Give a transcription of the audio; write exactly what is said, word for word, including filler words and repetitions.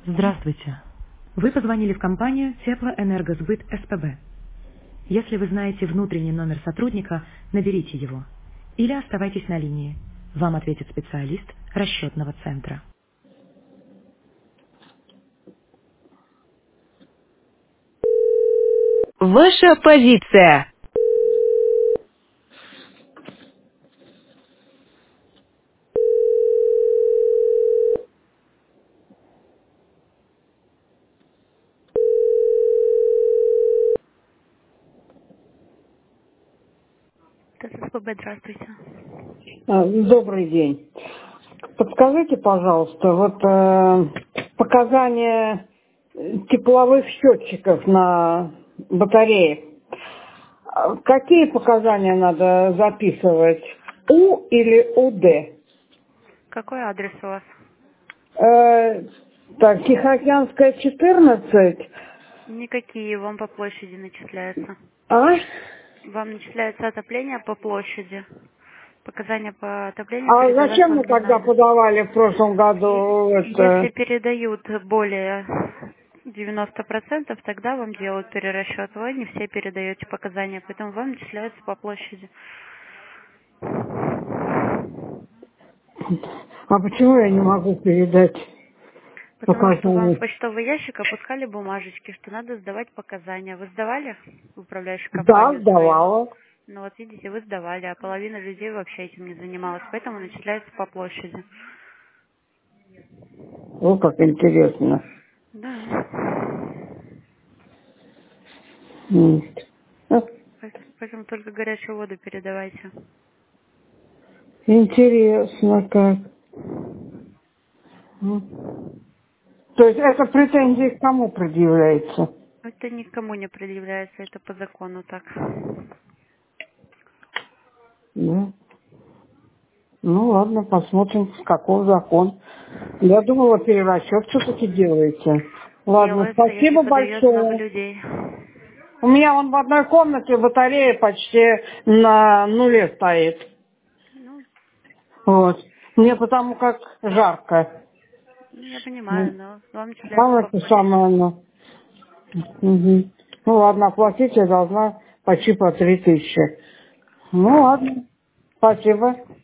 Здравствуйте. Вы позвонили в компанию Теплоэнергосбыт СПБ. Если вы знаете внутренний номер сотрудника, наберите его. Или оставайтесь на линии. Вам ответит специалист расчетного центра. Ваша позиция. СПБ, здравствуйте. А, Добрый день. Подскажите, пожалуйста, вот э, показания э, тепловых счетчиков на батарее. А Какие показания надо записывать? У или УД? Какой адрес у вас? Э, так, Тихоокеанская, четырнадцать. Никакие, вам по площади начисляются. А? Вам начисляется отопление по площади. Показания по отоплению А передавать зачем вам мы не тогда надо. подавали в прошлом Е- году Если это? передают более девяноста процентов, тогда вам делают перерасчет. Вы не все передаете показания, поэтому вам начисляются по площади. А почему я не могу передать Потому что вам в показания? почтовый ящик опускали бумажечки, что надо сдавать показания. Вы сдавали в управляющую Да, компанию свою? сдавала. Ну вот видите, вы сдавали, а половина людей вообще этим не занималась, поэтому начисляется по площади. О, как интересно. Да. М. А, Поэтому поэтому только горячую воду передавайте. Интересно как. М. То есть это претензии к кому предъявляется? Это никому не предъявляется, это по закону так. Да. Ну ладно, посмотрим, каков закон. Я думала, перерасчет все-таки делаете. Ладно, Делается, если спасибо подает много большое. людей. У меня вон в одной комнате батарея почти на нуле стоит. Ну, Вот. Мне потому как жарко. ну, я понимаю, М. но вам начисляется Там по это площади. самое, ну. Мгм. Ну ладно, оплатить я должна почти по три тысячи. Ну ладно, спасибо.